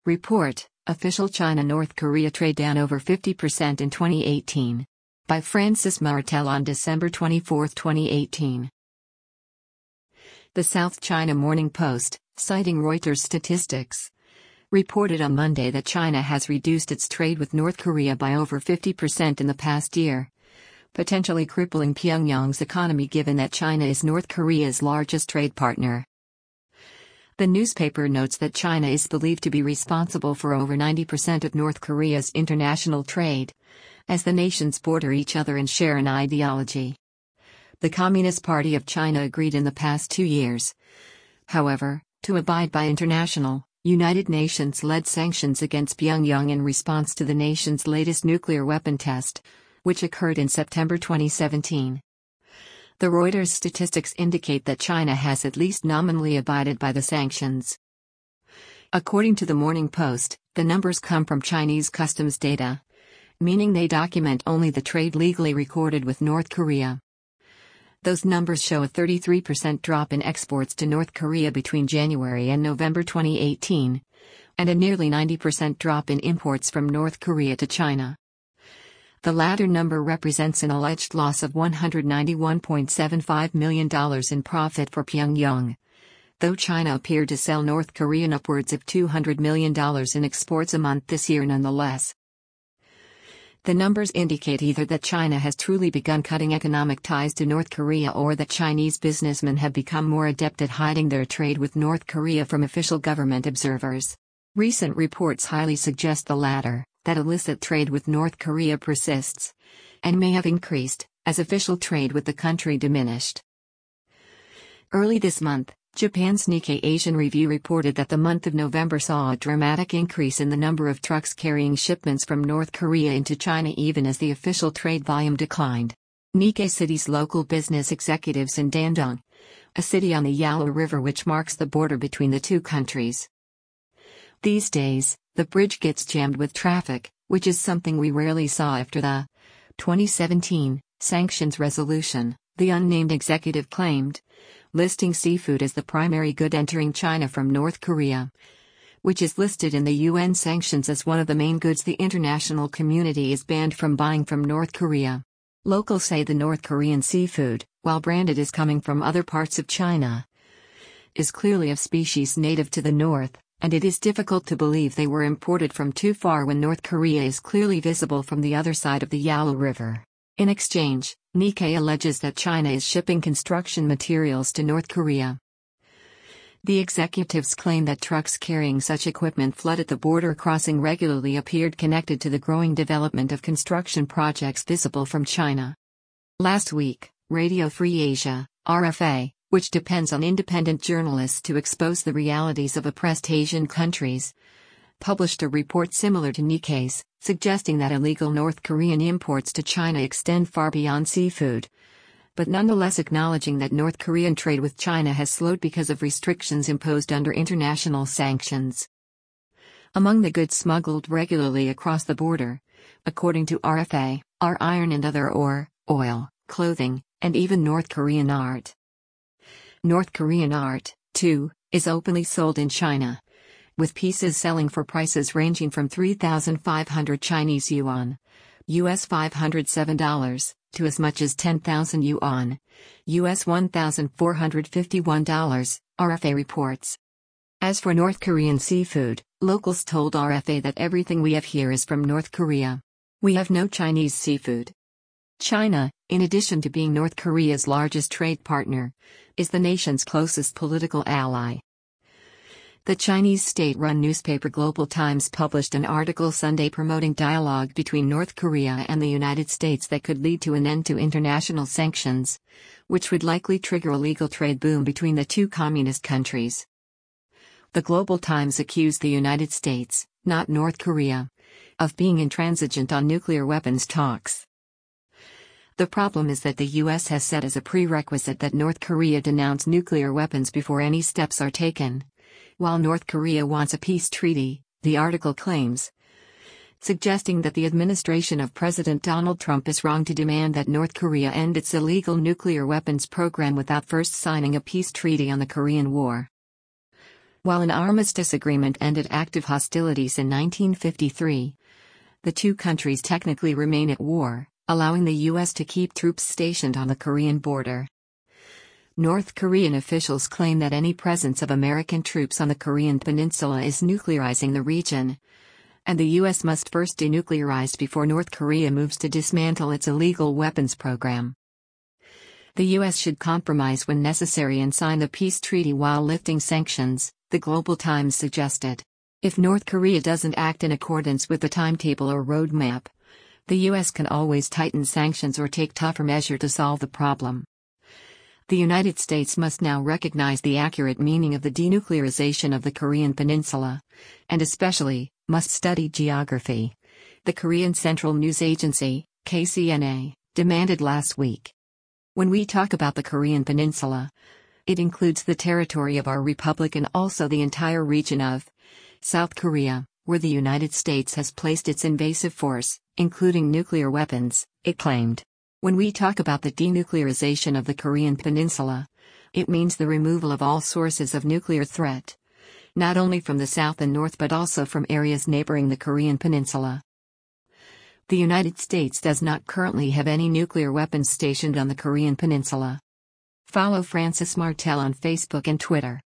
Report, Official China-North Korea Trade Down Over 50% in 2018. By Francis Martel on December 24, 2018. The South China Morning Post, citing Reuters statistics, reported on Monday that China has reduced its trade with North Korea by over 50% in the past year, potentially crippling Pyongyang's economy given that China is North Korea's largest trade partner. The newspaper notes that China is believed to be responsible for over 90% of North Korea's international trade, as the nations border each other and share an ideology. The Communist Party of China agreed in the past 2 years, however, to abide by international, United Nations-led sanctions against Pyongyang in response to the nation's latest nuclear weapon test, which occurred in September 2017. The Reuters statistics indicate that China has at least nominally abided by the sanctions. According to the Morning Post, the numbers come from Chinese customs data, meaning they document only the trade legally recorded with North Korea. Those numbers show a 33% drop in exports to North Korea between January and November 2018, and a nearly 90% drop in imports from North Korea to China. The latter number represents an alleged loss of $191.75 million in profit for Pyongyang, though China appeared to sell North Korean upwards of $200 million in exports a month this year nonetheless. The numbers indicate either that China has truly begun cutting economic ties to North Korea or that Chinese businessmen have become more adept at hiding their trade with North Korea from official government observers. Recent reports highly suggest the latter, that illicit trade with North Korea persists, and may have increased, as official trade with the country diminished. Early this month, Japan's Nikkei Asian Review reported that the month of November saw a dramatic increase in the number of trucks carrying shipments from North Korea into China even as the official trade volume declined. Nikkei City's local business executives in Dandong, a city on the Yalu River which marks the border between the two countries. These days, the bridge gets jammed with traffic, which is something we rarely saw after the 2017 sanctions resolution, the unnamed executive claimed, listing seafood as the primary good entering China from North Korea, which is listed in the UN sanctions as one of the main goods the international community is banned from buying from North Korea. Locals say the North Korean seafood, while branded as coming from other parts of China, is clearly of species native to the north, and it is difficult to believe they were imported from too far when North Korea is clearly visible from the other side of the Yalu River. In exchange, Nikkei alleges that China is shipping construction materials to North Korea. The executives claim that trucks carrying such equipment flooded the border crossing regularly appeared connected to the growing development of construction projects visible from China. Last week, Radio Free Asia, RFA, which depends on independent journalists to expose the realities of oppressed Asian countries, published a report similar to Nikkei's, suggesting that illegal North Korean imports to China extend far beyond seafood, but nonetheless acknowledging that North Korean trade with China has slowed because of restrictions imposed under international sanctions. Among the goods smuggled regularly across the border, according to RFA, are iron and other ore, oil, clothing, and even North Korean art. North Korean art, too, is openly sold in China, with pieces selling for prices ranging from 3,500 Chinese yuan, US $507, to as much as 10,000 yuan, US $1,451, RFA reports. As for North Korean seafood, locals told RFA that everything we have here is from North Korea. We have no Chinese seafood. China, in addition to being North Korea's largest trade partner, is the nation's closest political ally. The Chinese state-run newspaper Global Times published an article Sunday promoting dialogue between North Korea and the United States that could lead to an end to international sanctions, which would likely trigger a legal trade boom between the two communist countries. The Global Times accused the United States, not North Korea, of being intransigent on nuclear weapons talks. The problem is that the U.S. has set as a prerequisite that North Korea denounce nuclear weapons before any steps are taken, while North Korea wants a peace treaty, the article claims, suggesting that the administration of President Donald Trump is wrong to demand that North Korea end its illegal nuclear weapons program without first signing a peace treaty on the Korean War. While an armistice agreement ended active hostilities in 1953, the two countries technically remain at war, allowing the U.S. to keep troops stationed on the Korean border. North Korean officials claim that any presence of American troops on the Korean peninsula is nuclearizing the region, and the U.S. must first denuclearize before North Korea moves to dismantle its illegal weapons program. The U.S. should compromise when necessary and sign the peace treaty while lifting sanctions, the Global Times suggested. If North Korea doesn't act in accordance with the timetable or roadmap, the U.S. can always tighten sanctions or take tougher measures to solve the problem. The United States must now recognize the accurate meaning of the denuclearization of the Korean peninsula, and especially, must study geography. The Korean Central News Agency, KCNA, demanded last week. When we talk about the Korean peninsula, it includes the territory of our republic and also the entire region of South Korea, where the United States has placed its invasive force, including nuclear weapons, it claimed. When we talk about the denuclearization of the Korean peninsula, it means the removal of all sources of nuclear threat, not only from the south and north but also from areas neighboring the Korean peninsula. The United States does not currently have any nuclear weapons stationed on the Korean peninsula. Follow Francis Martel on Facebook and Twitter.